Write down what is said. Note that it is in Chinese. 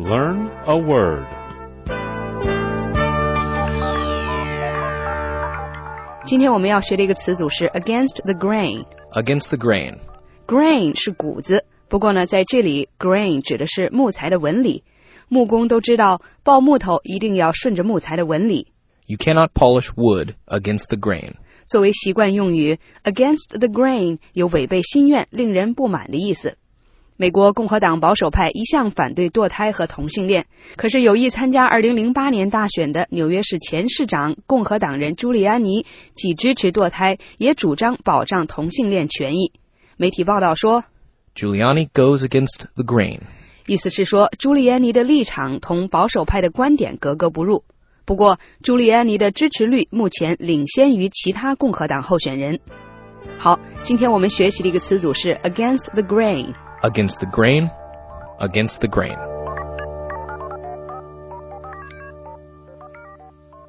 Learn a word. 今天我们要学的一个词组是 against the grain. Against the grain. Grain 是谷子，不过呢，在这里 grain 指的是木材的纹理。木工都知道，刨木头一定要顺着木材的纹理。 You cannot polish wood against the grain. 作为习惯用语 against the grain 有违背心愿、令人不满的意思。美国共和党保守派一向反对堕胎和同性恋，可是有意参加2008年大选的纽约市前市长共和党人朱利安尼既支持堕胎，也主张保障同性恋权益。媒体报道说 Giuliani goes against the grain. 意思是说朱利安尼的立场同保守派的观点格格不入。不过朱利安尼的支持率目前领先于其他共和党候选人。好，今天我们学习的一个词组是 against the grain. Against the grain. Against the grain.